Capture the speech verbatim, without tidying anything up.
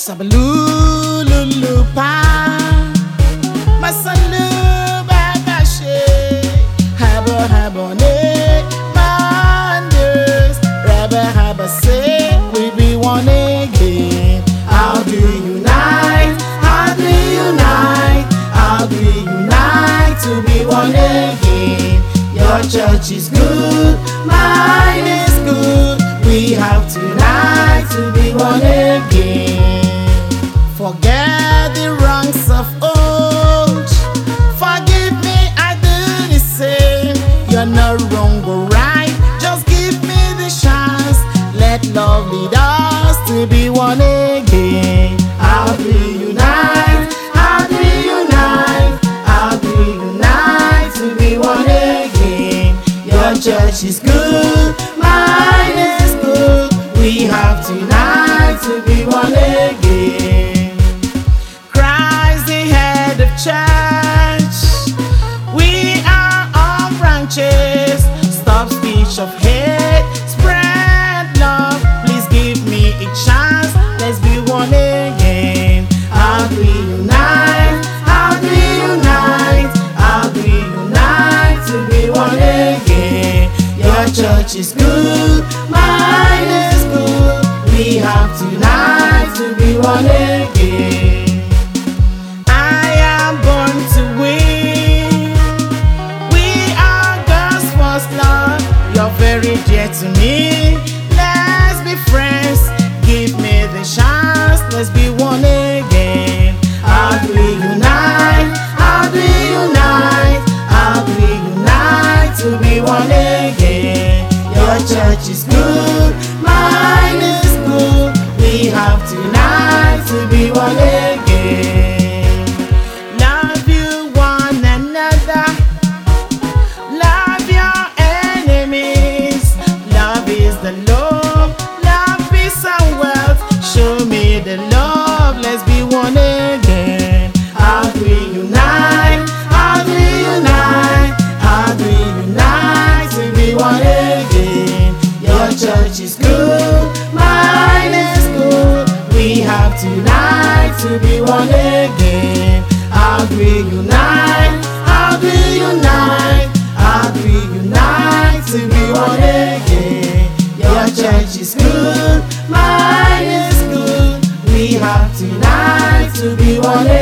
Sabalululupa, Masalu Babashe, Haba Habone, Manders, Rabba Habase, we be one again. How do we unite? How do we unite? How do we unite to be one again? Your church is good, mine is good. We have to unite to be one again. Forget the wrongs of old. Forgive me, I do the same. You're not wrong or right. Just give me the chance. Let love lead us to be one again. How do we unite? How do we unite? How do we unite to be one again? Your church is good, mine is good. We have to unite to be one again. Christ the head of church. We are all branches. Stop speech of hate. Spread love. Please give me a chance. Let's be one again. How do we unite? How do we unite? How do we unite to be one again? Your church is good, mine is good. We have to unite to be one again. I am born to win. We are God's first love. You're very dear to me. Let's be friends. Give me the chance. Let's be one again. How do we unite? How do we unite? How do we unite to be one again? Your church is good, mine is good. We have to unite to be one again. Love you one another. Love your enemies. Love is the love. Love, peace and wealth. Show me the love. Let's be one again. How do we unite? How do we unite? How do we unite to be one again? Your church is good, mine is good. We have to unite to be one again. How do we unite? How do we unite? How do we unite to be one again? Your church is good, mine is good. We have to unite to be one again.